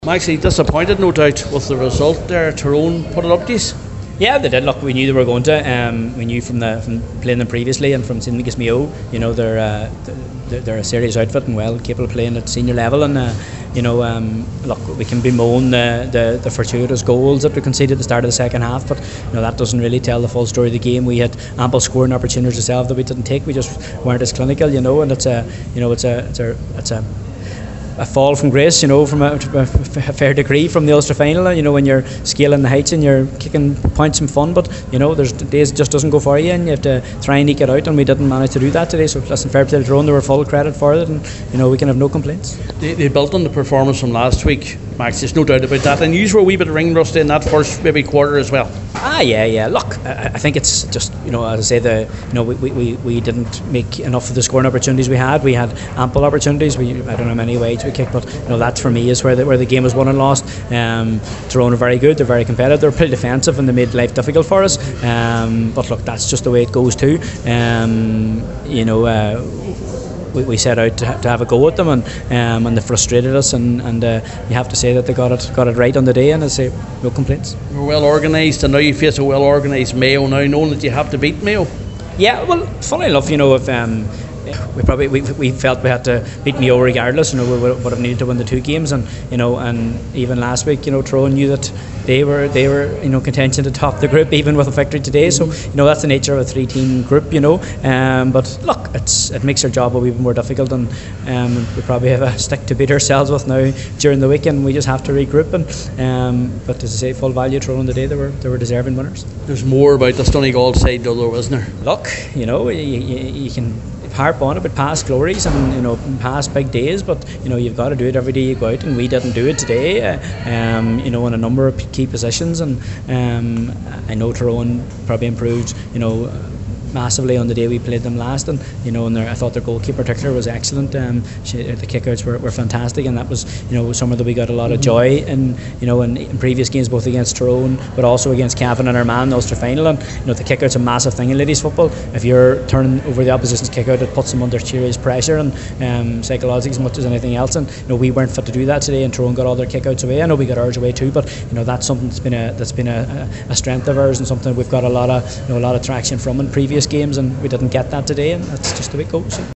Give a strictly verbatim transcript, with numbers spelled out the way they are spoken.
Maxie, disappointed no doubt with the result there. Tyrone put it up to us. Yeah, they did. Look, we knew they were going to. Um, we knew from the from playing them previously and from Saint Lucas Mayo, you know, they're, uh, they're they're a serious outfit and well capable of playing at senior level. And uh, you know, um, look, we can bemoan the, the the fortuitous goals that we conceded at the start of the second half, but you know that doesn't really tell the full story of the game. We had ample scoring opportunities ourselves that we didn't take. We just weren't as clinical, you know, and it's a you know it's a it's a it's a a fall from grace, you know, from a, a fair degree from the Ulster final. You know, when you're scaling the heights and you're kicking points and fun, but you know, there's days it just doesn't go for you, and you have to try and eke it out. And we didn't manage to do that today. So, listen, fair play to Tyrone, they were full credit for it, and you know, we can have no complaints. They, they built on the performance from last week, Max. There's no doubt about that. And you were a wee bit ring rusty in that first maybe quarter as well. Ah, yeah, yeah. Look, I, I think it's just, you know, as I say, the you know we, we, we didn't make enough of the scoring opportunities we had. We had ample opportunities. We I don't know how many ways we kicked, but you know that for me is where the, where the game was won and lost. Um, Tyrone are very good. They're very competitive. They're pretty defensive, and they made life difficult for us. Um, but look, that's just the way it goes too. Um, you know. Uh, We, we set out to, ha- to have a go at them, and um, and they frustrated us, and, and uh, you have to say that they got it got it right on the day, and I say no complaints. We're well organised, and now you face a well organised Mayo now, knowing that you have to beat Mayo. Yeah, well, funny enough, you know, if um, we probably we, we felt we had to beat Mayo regardless. You know, we would, would have needed to win the two games, and you know, and even last week, you know, Tyrone knew that they were they were you know contention to top the group even with a victory today. So you know that's the nature of a three-team group, you know. Um, but look, it's it makes our job a wee bit more difficult, and um, we probably have a stick to beat ourselves with now during the week, and we just have to regroup. And um, but as I say, full value Tyrone today, they were they were deserving winners. There's more about the Donegal side, though, isn't there? Look, you know, you, you, you can harp on about past glories and you know past big days, but you know you've got to do it every day you go out, and we didn't do it today. Uh, um, you know, in a number of key positions, and um, I know Tyrone probably improved, you know, massively on the day we played them last, and you know, and their, I thought their goalkeeper in particular was excellent. Um, she, the kickouts were, were fantastic, and that was you know somewhere that we got a lot of joy in you know in, in previous games, both against Tyrone but also against Cavan and Armagh in the Ulster final. And you know the kickout's a massive thing in ladies football. If you're turning over the opposition's kickout, it puts them under serious pressure and um, psychological as much as anything else. And you know we weren't fit to do that today, and Tyrone got all their kickouts away. I know we got ours away too, but you know that's something that's been a that's been a, a strength of ours, and something we've got a lot of you know a lot of traction from in previous games, and we didn't get that today, and that's just the way it goes.